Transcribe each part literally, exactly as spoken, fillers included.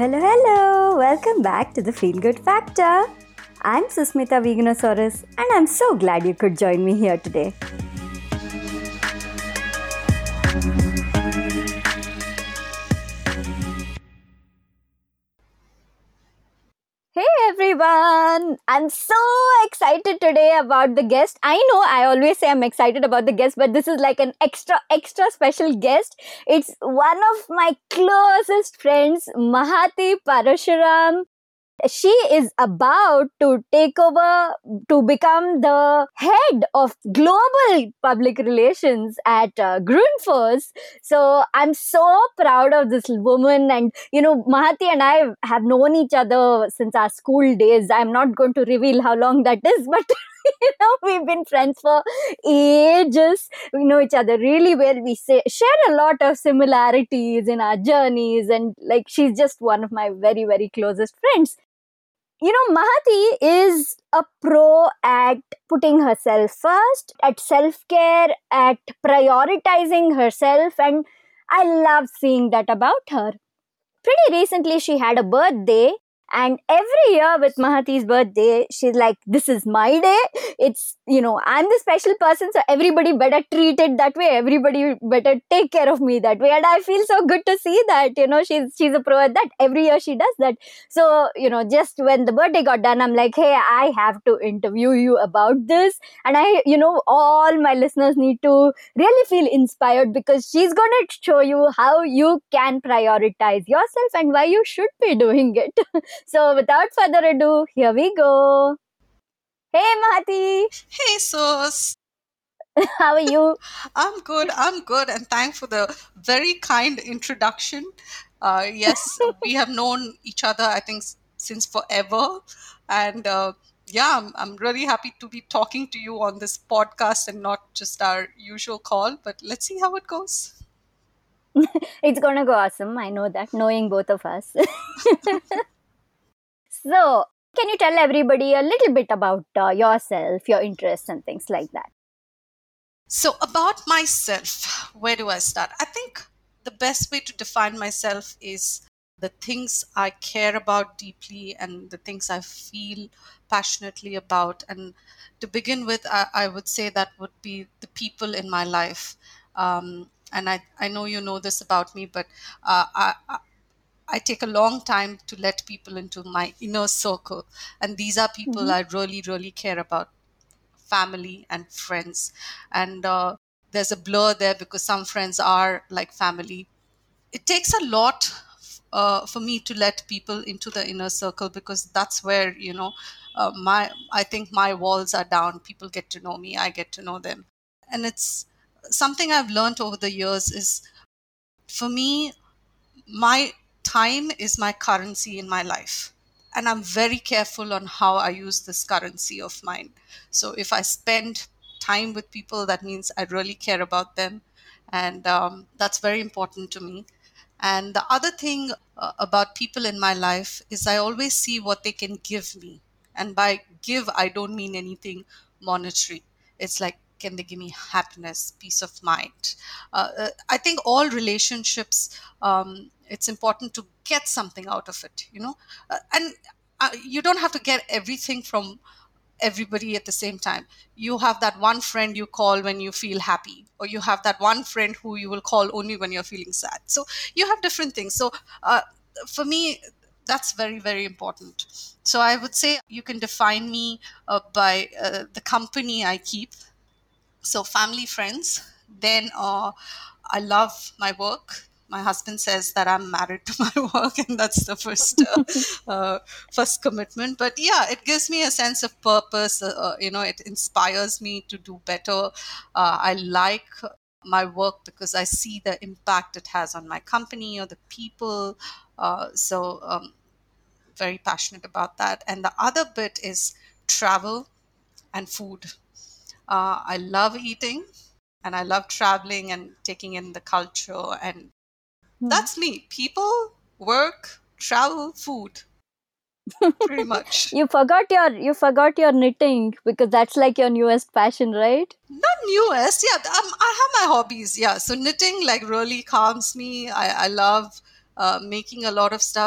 hello, hello! Welcome back to the Feel Good Factor. I'm Susmita Veganosaurus, and I'm so glad you could join me here today. Hey everyone! I'm so excited today about the guest. I know I always say I'm excited about the guest, but this is like an extra, extra special guest. It's one of my closest friends, Mahati Parashuram. She is about to take over to become the head of global public relations at uh, Grundfos. So I'm so proud of this woman. And, you know, Mahati and I have known each other since our school days. I'm not going to reveal how long that is, but you know, we've been friends for ages. We know each other really well. We say, share a lot of similarities in our journeys. And like, she's just one of my very, very closest friends. You know, Mahati is a pro at putting herself first, at self-care, at prioritizing herself, and I love seeing that about her. Pretty recently, she had a birthday, and every year with Mahati's birthday, she's like, this is my day. It's, you know, I'm the special person, so everybody better treat it that way. Everybody better take care of me that way. And I feel so good to see that, you know, she's she's a pro at that. Every year she does that. So, you know, just when the birthday got done, I'm like, hey, I have to interview you about this. And I, you know, all my listeners need to really feel inspired because she's going to show you how you can prioritize yourself and why you should be doing it. So without further ado, here we go. Hey Mahati, Hey, Sos. how are you? I'm good. I'm good. And thanks for the very kind introduction. Uh, yes, we have known each other, I think, s- since forever. And uh, yeah, I'm, I'm really happy to be talking to you on this podcast and not just our usual call. But let's see how it goes. It's gonna go awesome. I know that, knowing both of us. So, can you tell everybody a little bit about uh, yourself, your interests, and things like that? So, about myself, where do I start? I think the best way to define myself is the things I care about deeply and the things I feel passionately about. And to begin with, I, I would say that would be the people in my life. Um, and I, I know you know this about me, but uh, I, I I take a long time to let people into my inner circle. And these are people Mm-hmm. I really, really care about, family and friends. And uh, there's a blur there because some friends are like family. It takes a lot uh, for me to let people into the inner circle because that's where, you know, uh, my I think my walls are down. People get to know me, I get to know them. And it's something I've learned over the years is, for me, my time is my currency in my life, and I'm very careful on how I use this currency of mine. So if I spend time with people, that means I really care about them, and um, that's very important to me. And the other thing uh, about people in my life is I always see what they can give me. And by give, I don't mean anything monetary. It's like, can they give me happiness, peace of mind? Uh, uh, I think all relationships, um, it's important to get something out of it, you know? Uh, and uh, you don't have to get everything from everybody at the same time. You have that one friend you call when you feel happy, or you have that one friend who you will call only when you're feeling sad. So you have different things. So uh, for me, that's very, very important. So I would say you can define me uh, by uh, the company I keep. So family, friends. Then uh, I love my work. My husband says that I'm married to my work, and that's the first uh, uh, first commitment. But yeah, it gives me a sense of purpose. Uh, uh, you know, it inspires me to do better. Uh, I like my work because I see the impact it has on my company or the people. Uh, so um, very passionate about that. And the other bit is travel and food. Uh, I love eating and I love traveling and taking in the culture. And that's me: people, work, travel, food, pretty much. you forgot your you forgot your knitting because that's like your newest passion, right? Not newest, yeah. Um, I have my hobbies, yeah. So knitting like really calms me. I, I love uh, making a lot of stuff.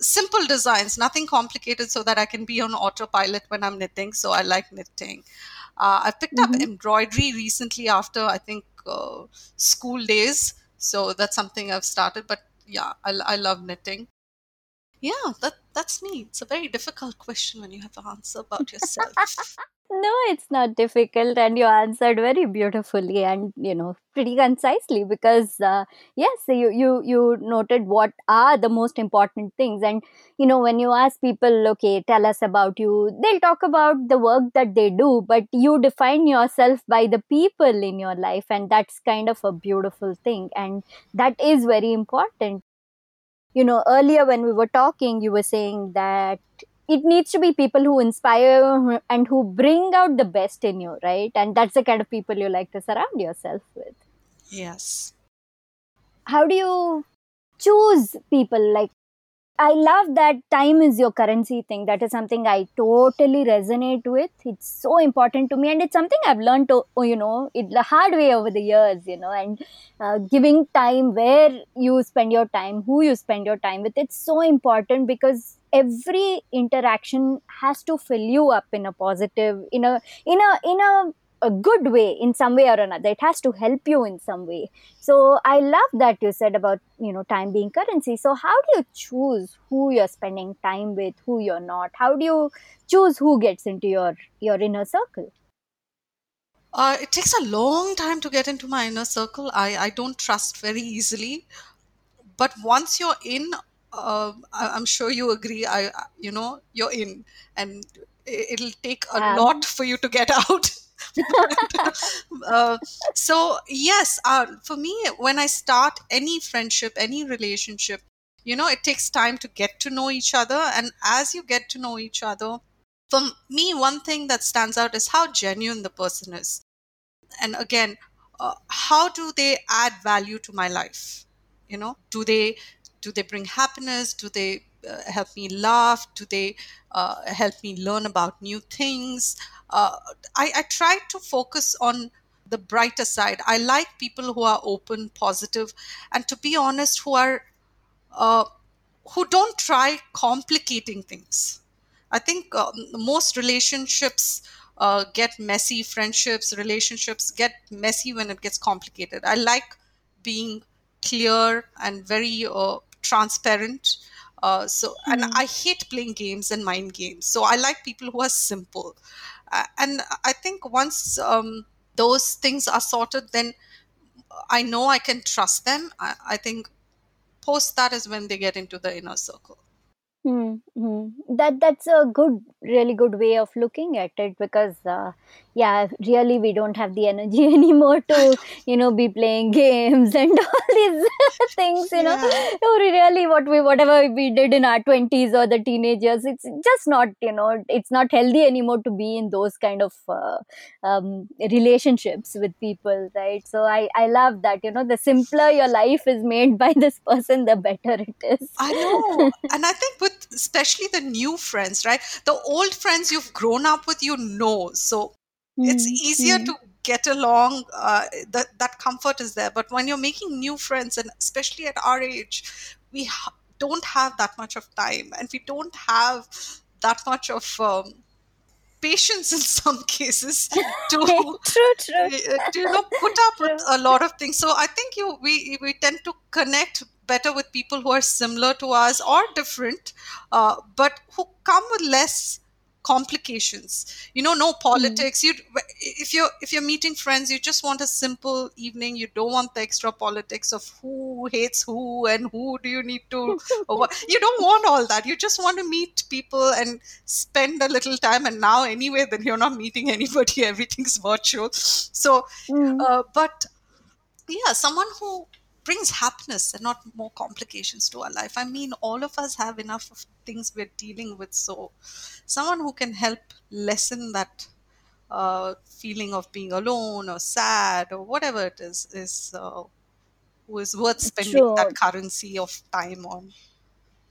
simple designs, nothing complicated, so that I can be on autopilot when I'm knitting. So I like knitting. Uh, I picked up Mm-hmm. embroidery recently after, I think, uh, school days. So that's something I've started. But yeah, I, I love knitting. Yeah, that that's me. It's a very difficult question when you have to answer about yourself. No, it's not difficult, and you answered very beautifully and you know pretty concisely because uh, yes, you you you noted what are the most important things, and you know when you ask people, okay, tell us about you, they'll talk about the work that they do, but you define yourself by the people in your life, and that's kind of a beautiful thing, and that is very important. You know earlier when we were talking, you were saying that it needs to be people who inspire and who bring out the best in you, right? And that's the kind of people you like to surround yourself with. Yes. How do you choose people? Like, I love that time is your currency thing. That is something I totally resonate with. It's so important to me, and it's something I've learned to, oh, you know, it the hard way over the years. You know, and uh, giving time where you spend your time, who you spend your time with, it's so important because every interaction has to fill you up in a positive, in a in a in a a good way, in some way or another. It has to help you in some way. So I love that you said about, you know, time being currency. So how do you choose who you're spending time with, who you're not? How do you choose who gets into your your inner circle? Uh, it takes a long time to get into my inner circle. I, I don't trust very easily. But once you're in, uh, I- I'm sure you agree, I, I- you know, you're in. And i- it'll take a lot Um, for you to get out. But, uh, so, yes, uh, for me, when I start any friendship, any relationship, you know, it takes time to get to know each other. And as you get to know each other, for me, one thing that stands out is how genuine the person is. And again, uh, how do they add value to my life? You know, do they do they bring happiness? Do they uh, help me laugh? Do they uh, help me learn about new things? uh, I, I try to focus on the brighter side. I like people who are open, positive, and, to be honest, who are uh, who don't try complicating things. I think um, most relationships uh, get messy. Friendships, relationships get messy when it gets complicated. I like being clear and very uh, transparent. Uh, so, and hmm, I hate playing games and mind games. So I like people who are simple. Uh, and I think once um, those things are sorted, then I know I can trust them. I, I think post that is when they get into the inner circle. hmm, hmm. That that's a good, really good way of looking at it because, uh, yeah, really we don't have the energy anymore to, you know, be playing games and all these things. You know, Yeah. or really what we whatever we did in our twenties or the teenagers, it's just not, you know, it's not healthy anymore to be in those kind of uh, um, relationships with people, right? So I I love that. You know, the simpler your life is made by this person, the better it is. I know. And I think with especially the new friends, right? The old friends you've grown up with, you know. So it's Hmm. easier Hmm. to get along. Uh, that, that comfort is there. But when you're making new friends, and especially at our age, we ha- don't have that much of time, and we don't have that much of um, patience in some cases to True, true, to you know put up with true. a lot of things. So I think you we we tend to connect better with people who are similar to us or different, uh, but who come with less complications. You know, no Hmm. politics. You if you're if you're meeting friends, you just want a simple evening. You don't want the extra politics of who hates who and who do you need to, or what. You don't want all that. You just want to meet people and spend a little time. And now anyway, then you're not meeting anybody. Everything's virtual. So Hmm. uh, but yeah, someone who brings happiness and not more complications to our life. I mean, all of us have enough of things we're dealing with. So someone who can help lessen that uh, feeling of being alone or sad or whatever it is is uh, who is worth spending that True. currency of time on.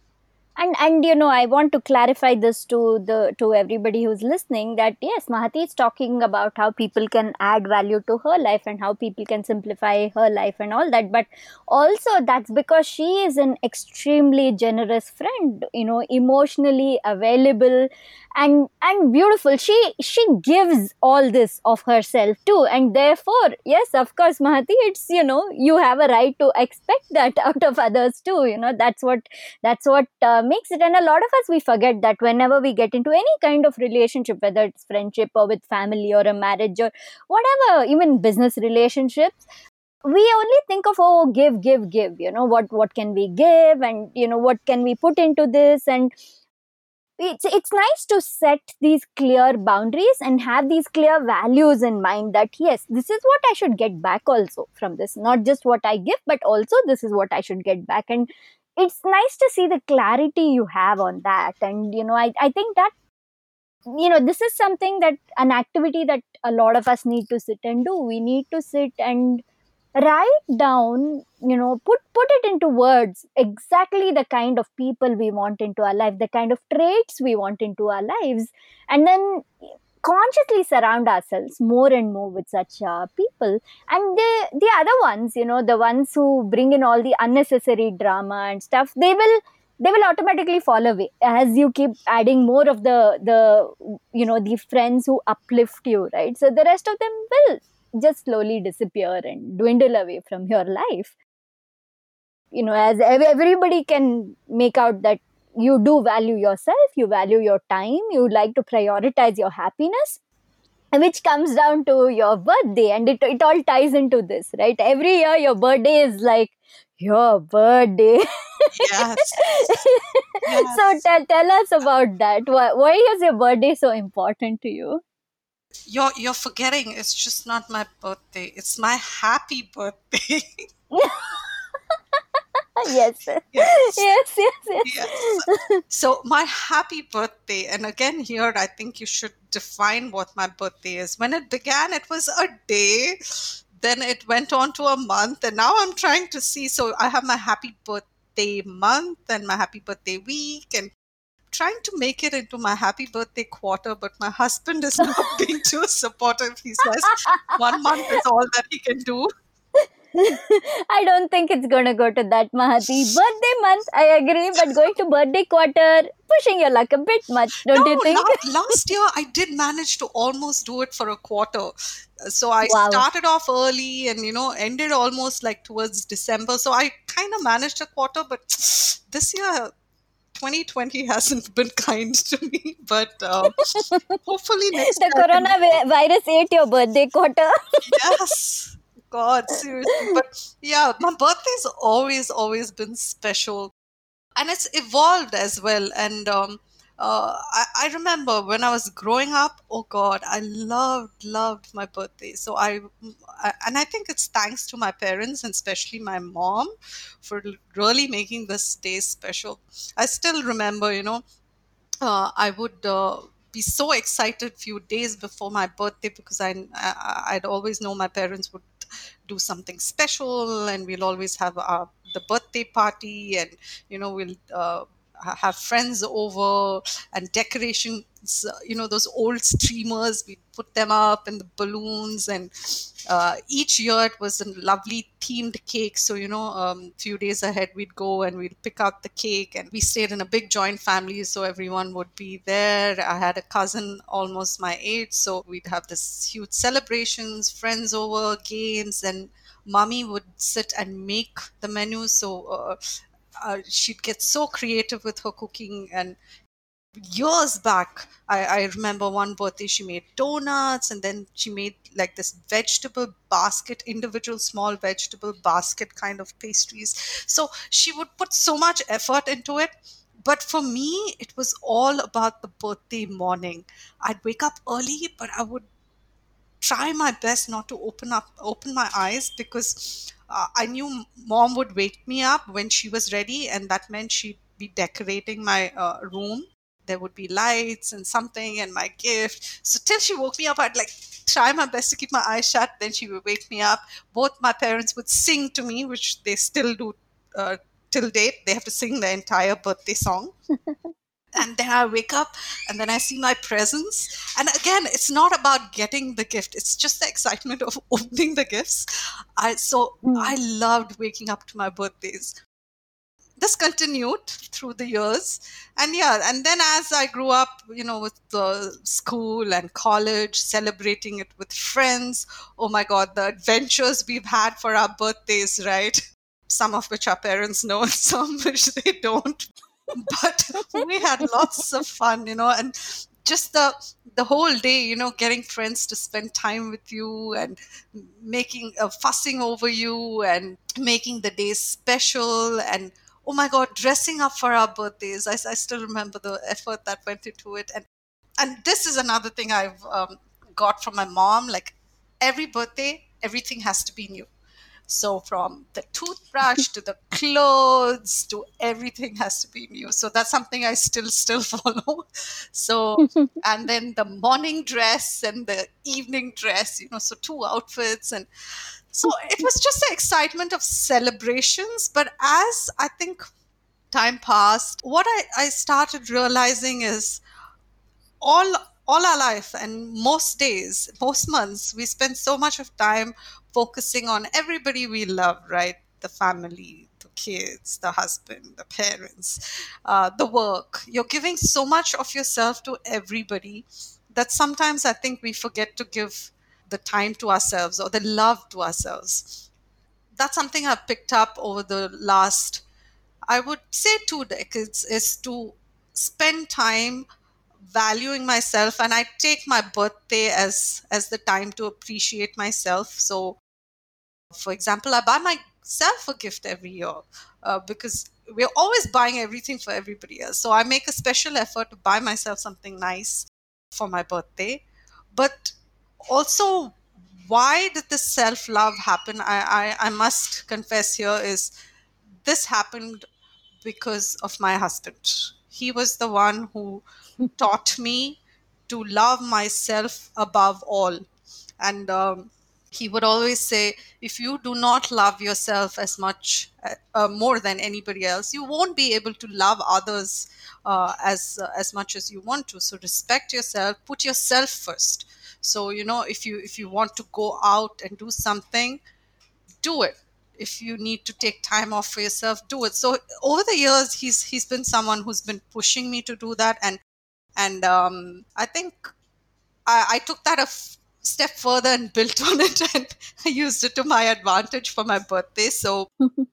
and and you know, I want to clarify this to the to everybody who's listening, that yes, Mahati is talking about how people can add value to her life and how people can simplify her life and all that, but also that's because she is an extremely generous friend, you know, emotionally available and and beautiful. She she gives all this of herself too, and therefore yes, of course, Mahati, it's, you know, you have a right to expect that out of others too. You know, that's what that's what uh, makes it. And a lot of us, we forget that whenever we get into any kind of relationship, whether it's friendship or with family or a marriage or whatever, even business relationships, we only think of, oh, give give give, you know, what what can we give, and you know, what can we put into this. And it's it's nice to set these clear boundaries and have these clear values in mind, that yes, this is what I should get back also from this, not just what I give, but also this is what I should get back. And it's nice to see the clarity you have on that. And you know, i, I think that, you know, this is something that, an activity that a lot of us need to sit and do. We need to sit and write down, you know, put put it into words, exactly the kind of people we want into our life, the kind of traits we want into our lives, and then consciously surround ourselves more and more with such uh, people. And the the other ones, you know, the ones who bring in all the unnecessary drama and stuff, they will they will automatically fall away as you keep adding more of the the you know, the friends who uplift you, right? So the rest of them will just slowly disappear and dwindle away from your life. You know, as ev- everybody can make out that you do value yourself, you value your time, you like to prioritize your happiness, which comes down to your birthday. And it, it all ties into this, right? Every year your birthday is like your birthday. Yes. So Yes. tell, tell us about that. Why, why is your birthday so important to you? You're you're forgetting it's just not my birthday. It's my happy birthday. Yes. Yes. Yes, yes, Yes. yes. So my happy birthday, and again here I think you should define what my birthday is. When it began, it was a day, then it went on to a month, and now I'm trying to see. So I have my happy birthday month and my happy birthday week, and trying to make it into my happy birthday quarter, but my husband is not being too supportive. He says one month is all that he can do. I don't think it's gonna go to that, Mahati. Birthday month, I agree, but going to birthday quarter, pushing your luck a bit much, No, don't you think? la- last year I did manage to almost do it for a quarter. Uh, So I Wow. started off early and, you know, ended almost like towards December. So I kind of managed a quarter, but this year, twenty twenty hasn't been kind to me. But um, hopefully next The year I can. coronavirus ate your birthday quarter. Yes. God, seriously. But yeah, my birthday's always, always been special. And it's evolved as well. And um, uh, I, I remember when I was growing up, oh God, I loved, loved my birthday. So I, I, and I think it's thanks to my parents and especially my mom for really making this day special. I still remember, you know, uh, I would uh, be so excited few days before my birthday because I, I I'd always know my parents would do something special, and we'll always have uh, the birthday party, and you know we'll uh, ha- have friends over and decorations. uh, You know those old streamers, we put them up and the balloons, and uh, each year it was a lovely themed cake. So you know, um, few days ahead we'd go and we'd pick out the cake, and we stayed in a big joint family, so everyone would be there. I had a cousin almost my age, so we'd have this huge celebrations, friends over, games, and mommy would sit and make the menu. So uh, uh, she'd get so creative with her cooking. And years back, I, I remember one birthday she made donuts, and then she made like this vegetable basket, individual small vegetable basket kind of pastries. So she would put so much effort into it. But for me, it was all about the birthday morning. I'd wake up early, but I would try my best not to open up open my eyes, because uh, I knew mom would wake me up when she was ready, and that meant she'd be decorating my uh, room. There would be lights and something and my gift. So till she woke me up, I'd like try my best to keep my eyes shut. Then she would wake me up. Both my parents would sing to me, which they still do uh, till date. They have to sing the entire birthday song. And then I wake up and then I see my presents. And again, it's not about getting the gift. It's just the excitement of opening the gifts. I so Mm. I loved waking up to my birthdays. This continued through the years. And yeah, and then as I grew up, you know, with the school and college, celebrating it with friends. Oh my God, the adventures we've had for our birthdays, right? Some of which our parents know and some which they don't, but we had lots of fun, you know, and just the the whole day, you know, getting friends to spend time with you and making uh, fussing over you and making the day special. And oh my God, dressing up for our birthdays. I, I still remember the effort that went into it. And and this is another thing I've um, got from my mom. Like every birthday, everything has to be new. So from the toothbrush to the clothes to everything has to be new. So that's something I still still follow. So and then the morning dress and the evening dress, you know, so two outfits. And so it was just the excitement of celebrations. But as I think time passed, what I, I started realizing is all all our life and most days, most months, we spend so much of time focusing on everybody we love, right? The family, the kids, the husband, the parents, uh, the work. You're giving so much of yourself to everybody that sometimes I think we forget to give the time to ourselves or the love to ourselves. That's something I've picked up over the last, I would say, two decades, is to spend time valuing myself. And I take my birthday as as the time to appreciate myself. So for example, I buy myself a gift every year, uh, because we're always buying everything for everybody else. So I make a special effort to buy myself something nice for my birthday. But also, why did this self love happen? I, I I must confess here is this happened because of my husband. He was the one who taught me to love myself above all. And um, he would always say, if you do not love yourself as much, uh, uh, more than anybody else, you won't be able to love others uh, as uh, as much as you want to. So respect yourself, put yourself first. So you know, if you if you want to go out and do something, do it. If you need to take time off for yourself, do it. So over the years, he's he's been someone who's been pushing me to do that. And and um, I think I, I took that a f- step further and built on it, and I used it to my advantage for my birthday. So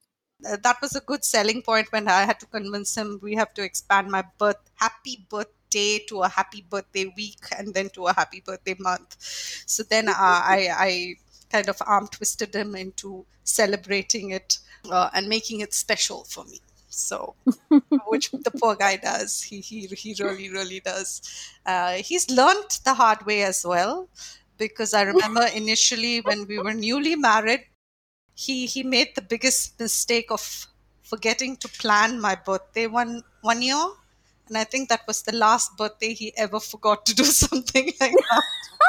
uh, that was a good selling point when I had to convince him we have to expand my birth happy birthday to a happy birthday week and then to a happy birthday month. So then uh, I, I kind of arm twisted him into celebrating it uh, and making it special for me. So which the poor guy does. He he he really really does. Uh, he's learned the hard way as well, because I remember initially when we were newly married, he he made the biggest mistake of forgetting to plan my birthday one one year, and I think that was the last birthday he ever forgot to do something like that.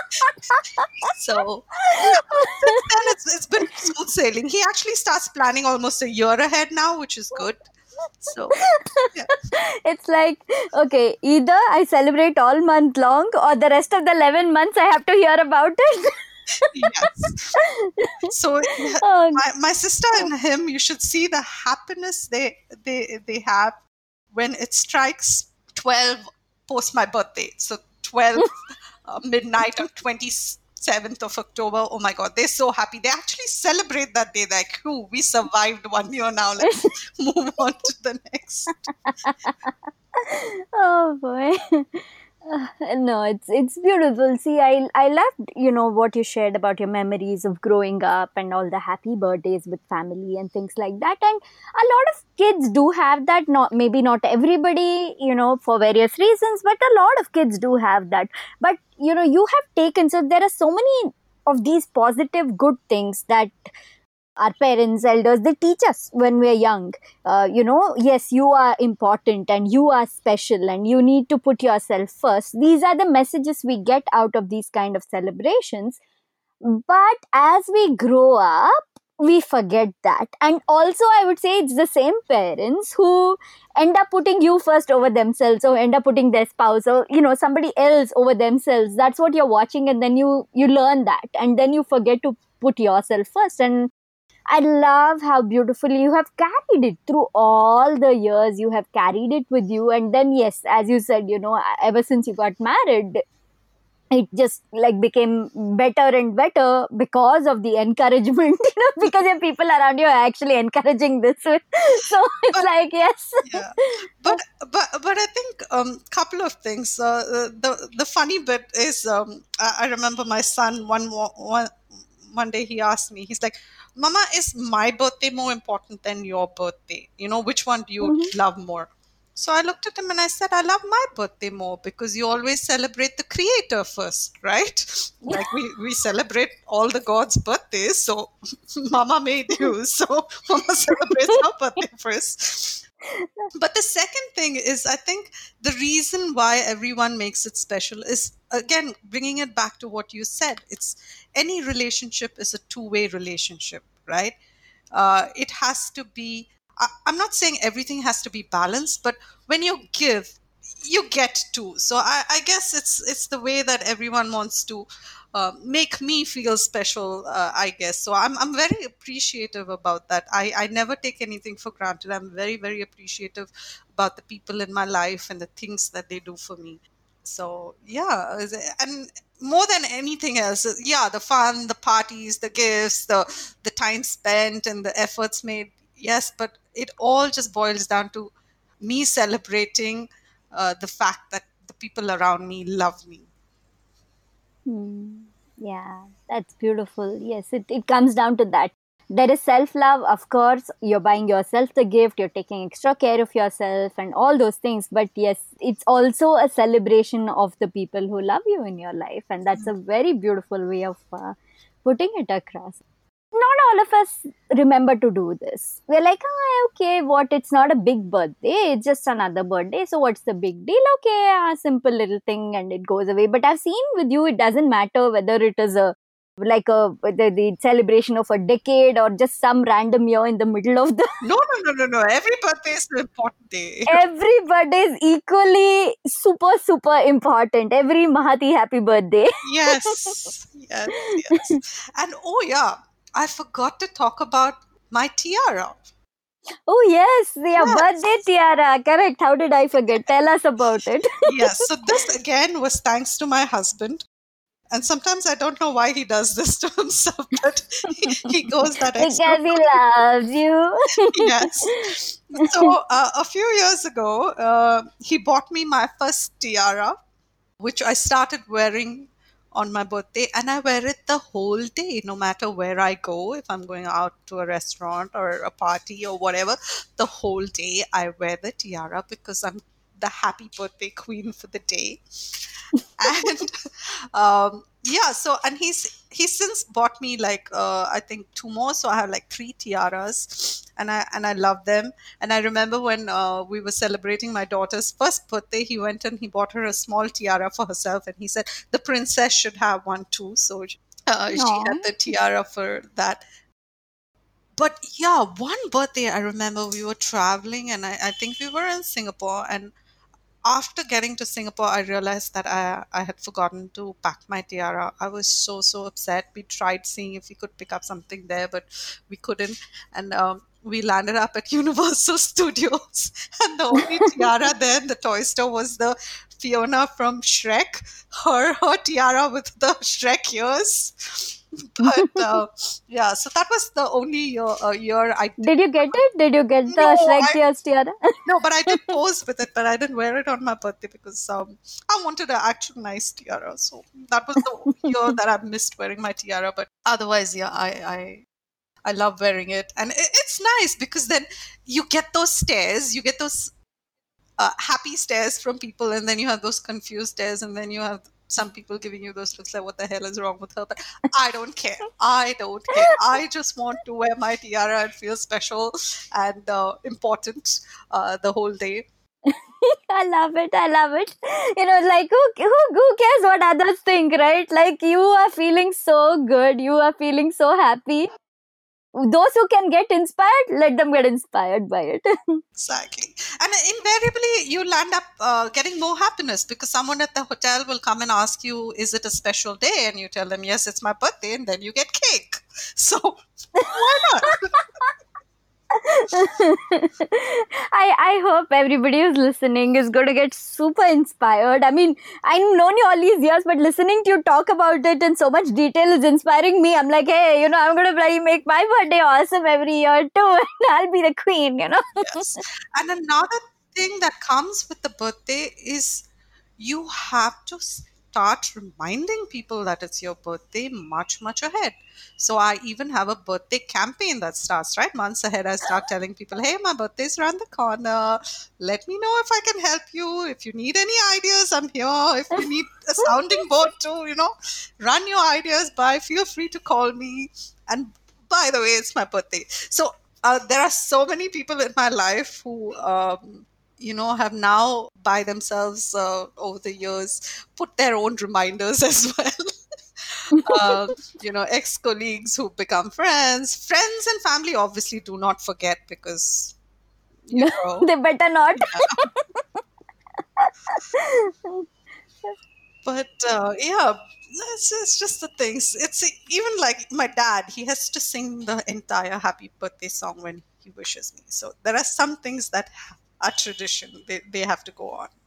So yeah, but since then it's it's been smooth sailing. He actually starts planning almost a year ahead now, which is good. So yeah. It's like, okay, either I celebrate all month long or the rest of the eleven months I have to hear about it. Yes. So yeah, Oh, my, my sister and him, you should see the happiness they they they have when it strikes twelve post my birthday. So twelve uh, midnight on twenty-seventh of October. Oh my God, they're so happy. They actually celebrate that day. Like, oh, we survived one year now. Let's move on to the next. oh boy. Uh, no, it's it's beautiful. See, I I loved, you know, what you shared about your memories of growing up and all the happy birthdays with family and things like that. And a lot of kids do have that. Not maybe not everybody, you know, for various reasons, but a lot of kids do have that. But you know, you have taken, so there are so many of these positive good things that our parents, elders, they teach us when we're young. Uh, you know, yes, you are important and you are special and you need to put yourself first. These are the messages we get out of these kind of celebrations. But as we grow up, we forget that. And also, I would say it's the same parents who end up putting you first over themselves, or end up putting their spouse, or you know, somebody else over themselves. That's what you're watching, and then you you learn that, and then you forget to put yourself first. And I love how beautifully you have carried it through all the years. You have carried it with you. And then, yes, as you said, you know, ever since you got married, it just like became better and better because of the encouragement, you know, because your people around you are actually encouraging this. So it's But like, yes. yeah, but but but I think um couple of things. Uh, uh, the the funny bit is um I, I remember my son one mo- one one day he asked me, he's like, "Mama, is my birthday more important than your birthday? You know, which one do you Mhm. love more?" So I looked at him and I said, "I love my birthday more because you always celebrate the creator first, right? Like we, we celebrate all the gods' birthdays. So Mama made you. So Mama celebrates her birthday first." But the second thing is, I think the reason why everyone makes it special is, again, bringing it back to what you said. It's any relationship is a two-way relationship, right? Uh, it has to be, I, I'm not saying everything has to be balanced, but when you give, you get to. So I, I guess it's it's the way that everyone wants to uh, make me feel special, uh, I guess. So I'm, I'm very appreciative about that. I, I never take anything for granted. I'm very, very appreciative about the people in my life and the things that they do for me. So yeah, is it- and more than anything else, uh, yeah, the fun, the parties, the gifts, the the time spent, and the efforts made. Yes, but it all just boils down to me celebrating uh, the fact that the people around me love me. Hmm. Yeah, that's beautiful. Yes, it, it comes down to that. There is self love, of course. You're buying yourself the gift, you're taking extra care of yourself, and all those things. But yes, it's also a celebration of the people who love you in your life. And that's a very beautiful way of uh, putting it across. Not all of us remember to do this. We're like, oh, okay, what? It's not a big birthday. It's just another birthday. So what's the big deal? Okay, a simple little thing and it goes away. But I've seen with you, it doesn't matter whether it is a like a the, the celebration of a decade or just some random year in the middle of the No, no, no, no, no. Every birthday is an important day. every birthday is equally super super important. Every Mahati happy birthday. Yes, yes, yes. And oh yeah, I forgot to talk about my tiara. Oh yes, yeah, birthday Yes. tiara. Correct. How did I forget? Tell us about it. Yes. So this again was thanks to my husband. And sometimes I don't know why he does this to himself, but he, he goes that extra Because he mile. loves you. Yes. So uh, a few years ago, uh, he bought me my first tiara, which I started wearing on my birthday, and I wear it the whole day, no matter where I go. If I'm going out to a restaurant or a party or whatever, the whole day I wear the tiara because I'm the happy birthday queen for the day. And um yeah, so and he's he's since bought me like uh I think two more, so I have like three tiaras, and i and I love them. And I remember when uh, we were celebrating my daughter's first birthday, he went and he bought her a small tiara for herself, and he said the princess should have one too. So uh, she No. had the tiara for that. But yeah, one birthday I remember we were traveling, and I, I think we were in Singapore, and after getting to Singapore, I realized that I, I had forgotten to pack my tiara. I was so, so upset. We tried seeing if we could pick up something there, but we couldn't. And um, we landed up at Universal Studios. And the only tiara there in the toy store was the Fiona from Shrek, her, her tiara with the Shrek ears. But uh, yeah, so that was the only year, uh, year I did. Did you get it? Did you get the No, Shrek I tears tiara? no, but I did pose with it, but I didn't wear it on my birthday because um, I wanted an actual nice tiara. So that was the year that I missed wearing my tiara. But otherwise, yeah, I I, I love wearing it, and it, it's nice because then you get those stares, you get those uh, happy stares from people, and then you have those confused stares, and then you have some people giving you those looks like, what the hell is wrong with her? But I don't care. I don't care. I just want to wear my tiara and feel special and uh, important uh, the whole day. I love it. I love it. You know, like who, who who cares what others think, right? Like you are feeling so good. You are feeling so happy. Those who can get inspired, let them get inspired by it. Exactly. And invariably, you land up uh, getting more happiness because someone at the hotel will come and ask you, is it a special day? And you tell them, yes, it's my birthday. And then you get cake. So why not? I I hope everybody who's listening is going to get super inspired. I mean, I've known you all these years, but listening to you talk about it in so much detail is inspiring me. I'm like, hey, you know, I'm going to bloody make my birthday awesome every year too, and I'll be the queen, you know. Yes. And another thing that comes with the birthday is you have to start reminding people that it's your birthday much, much ahead. So I even have a birthday campaign that starts, right? Months ahead, I start telling people, hey, my birthday's around the corner. Let me know if I can help you. If you need any ideas, I'm here. If you need a sounding board too, you know, run your ideas by. Feel free to call me. And by the way, it's my birthday. So uh, there are so many people in my life who, um, you know, have now by themselves uh, over the years put their own reminders as well. uh, you know, ex colleagues who become friends, friends and family obviously do not forget because, you No, know, they better not. but uh, yeah, it's, it's just the things. It's even like my dad, he has to sing the entire happy birthday song when he wishes me. So there are some things that are tradition, they, they have to go on.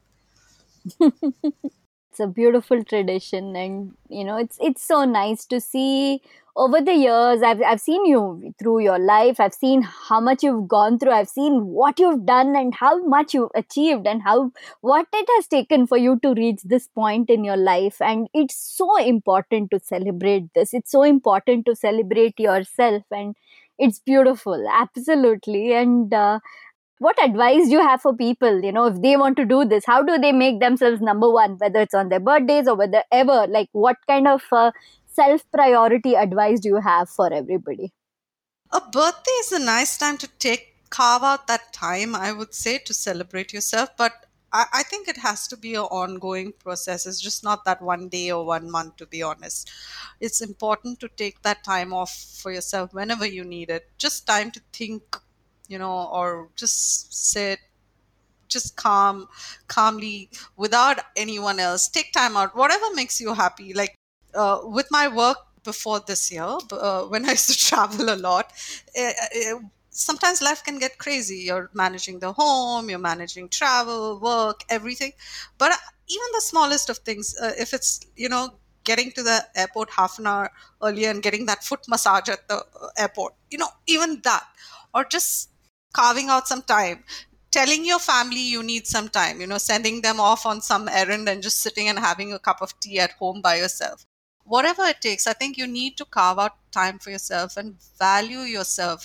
It's a beautiful tradition, and you know, it's it's so nice to see over the years. I've I've seen you through your life. I've seen how much you've gone through. I've seen what you've done and how much you've achieved and how what it has taken for you to reach this point in your life. And it's so important to celebrate this. It's so important to celebrate yourself, and it's beautiful, absolutely. And uh, what advice do you have for people, you know, if they want to do this, how do they make themselves number one, whether it's on their birthdays or whether ever, like what kind of uh, self priority advice do you have for everybody? A birthday is a nice time to take carve out that time, I would say, to celebrate yourself. But I, I think it has to be an ongoing process. It's just not that one day or one month, to be honest. It's important to take that time off for yourself whenever you need it. Just time to think, you know, or just sit, just calm calmly without anyone else. Take time out, whatever makes you happy. Like uh, with my work before this year, uh, when I used to travel a lot, uh, uh, sometimes life can get crazy. You're managing the home, you're managing travel, work, everything. But uh, even the smallest of things, uh, if it's, you know, getting to the airport half an hour earlier and getting that foot massage at the uh, airport, you know, even that, or just carving out some time, telling your family you need some time, you know, sending them off on some errand and just sitting and having a cup of tea at home by yourself. Whatever it takes, I think you need to carve out time for yourself and value yourself,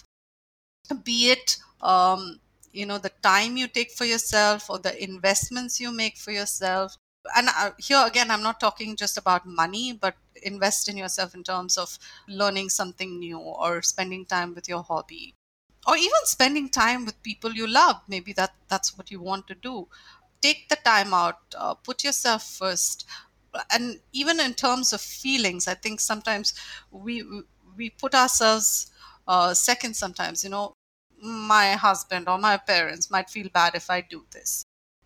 be it um, you know, the time you take for yourself or the investments you make for yourself. And uh, here again, I'm not talking just about money, but invest in yourself in terms of learning something new or spending time with your hobby or even spending time with people you love. Maybe that that's what you want to do. Take the time out, uh, put yourself first. And even in terms of feelings, I think sometimes we we put ourselves uh, second. Sometimes, you know, my husband or my parents might feel bad if I do this.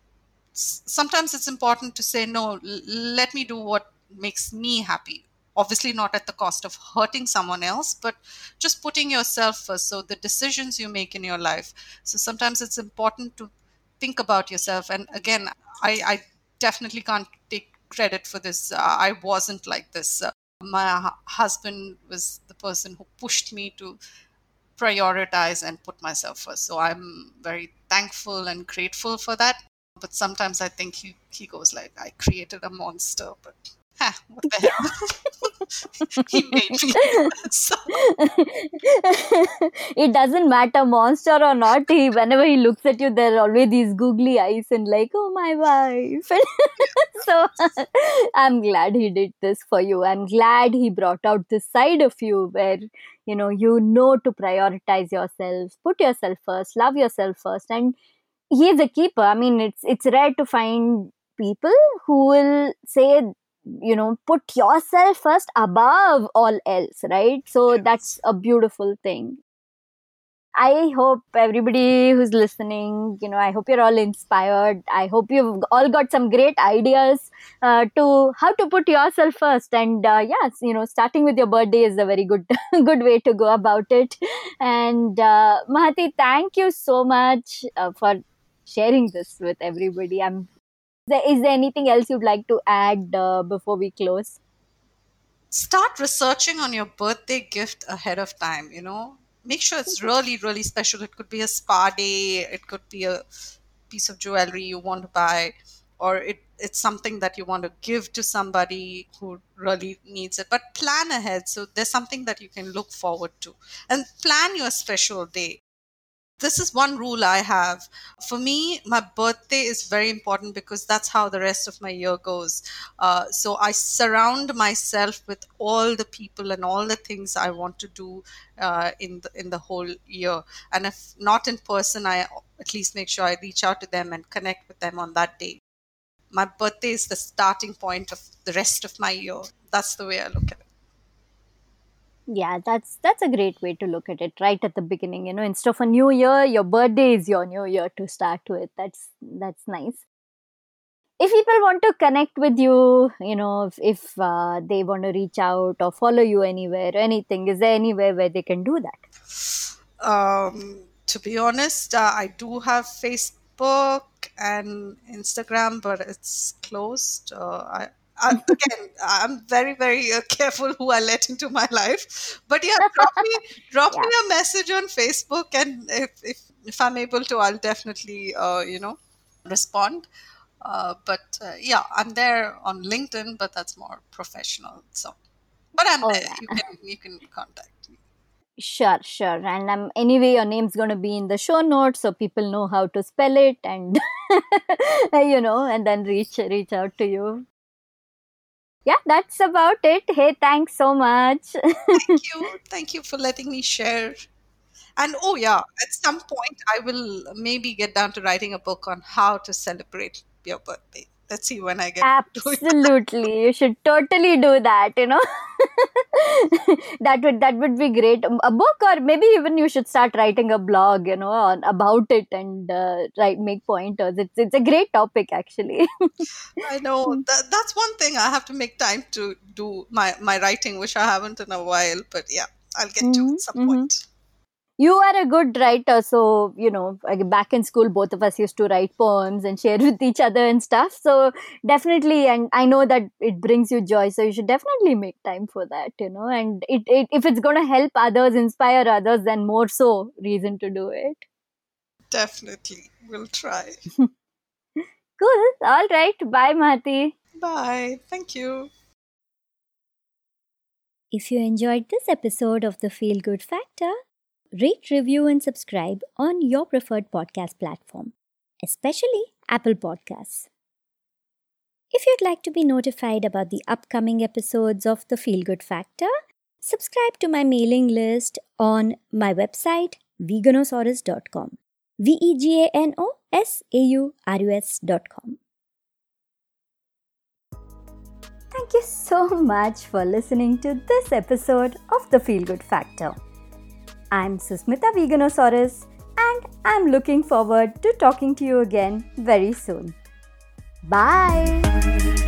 S- sometimes it's important to say no, l- let me do what makes me happy, obviously not at the cost of hurting someone else, but just putting yourself first. So the decisions you make in your life, so sometimes it's important to think about yourself. And again, i, I definitely can't take credit for this. uh, I wasn't like this. Uh, my hu- husband was the person who pushed me to prioritize and put myself first. So I'm very thankful and grateful for that. But sometimes I think he, he goes like, I created a monster, but huh, what the hell? He made me. So, It doesn't matter, monster or not. He, whenever he looks at you, there are always these googly eyes and like, oh my wife. So I'm glad he did this for you. I'm glad he brought out this side of you where you know you know to prioritize yourself, put yourself first, love yourself first, and he is a keeper. I mean, it's it's rare to find people who will say you know, put yourself first above all else, right? So that's Yes. a beautiful thing. I hope everybody who's listening, you know, I hope you're all inspired. I hope you've all got some great ideas uh, to how to put yourself first. And uh, yes, you know, starting with your birthday is a very good, good way to go about it. And uh, Mahati, thank you so much uh, for sharing this with everybody. I'm. There, is there anything else you'd like to add uh, before we close? Start researching on your birthday gift ahead of time, you know. Make sure it's really, really special. It could be a spa day, it could be a piece of jewelry you want to buy, or it, it's something that you want to give to somebody who really needs it. But plan ahead so there's something that you can look forward to, and plan your special day. This is one rule I have. For me, my birthday is very important because that's how the rest of my year goes. Uh, so I surround myself with all the people and all the things I want to do uh, in the in the whole year. And if not in person, I at least make sure I reach out to them and connect with them on that day. My birthday is the starting point of the rest of my year. That's the way I look at it. Yeah, that's that's a great way to look at it right at the beginning. You know, instead of a new year, your birthday is your new year to start with. That's that's nice. If people want to connect with you, you know, if, if uh, they want to reach out or follow you anywhere, anything, is there anywhere where they can do that? Um, to be honest, uh, I do have Facebook and Instagram, but it's closed. Uh, I, I again, I'm very, very uh, careful who I let into my life. But yeah, drop me, drop me Yeah. a message on Facebook, and if if, if I'm able to, I'll definitely, uh, you know, respond. Uh, but uh, yeah, I'm there on LinkedIn, but that's more professional. So, but I'm Oh there. yeah. You can you can contact me. Sure, sure. And um, anyway, your name's going to be in the show notes so people know how to spell it and, you know, and then reach reach out to you. Yeah, that's about it. Hey, thanks so much. Thank you. Thank you for letting me share. And oh, yeah, at some point, I will maybe get down to writing a book on how to celebrate your birthday. Let's see when I get to do it. Absolutely. You should totally do that, you know. that would that would be great. Um, A book, or maybe even you should start writing a blog, you know, on about it and uh, write make pointers. It's it's a great topic actually. I know that, that's one thing I have to make time to do my, my writing, which I haven't in a while. But yeah, I'll get to hmm at some hmm point. You are a good writer, so you know. Like back in school, both of us used to write poems and share with each other and stuff. So definitely, and I know that it brings you joy. So you should definitely make time for that, you know. And it, it if it's going to help others, inspire others, then more so reason to do it. Definitely. We'll try. Cool. All right. Bye, Mahati. Bye. Thank you. If you enjoyed this episode of the Feel Good Factor, rate, review, and subscribe on your preferred podcast platform, especially Apple Podcasts. If you'd like to be notified about the upcoming episodes of the Feel Good Factor, subscribe to my mailing list on my website, veganosaurus dot com. V E G A N O S A U R U S dot com. Thank you so much for listening to this episode of the Feel Good Factor. I'm Susmita Veganosaurus, and I'm looking forward to talking to you again very soon. Bye!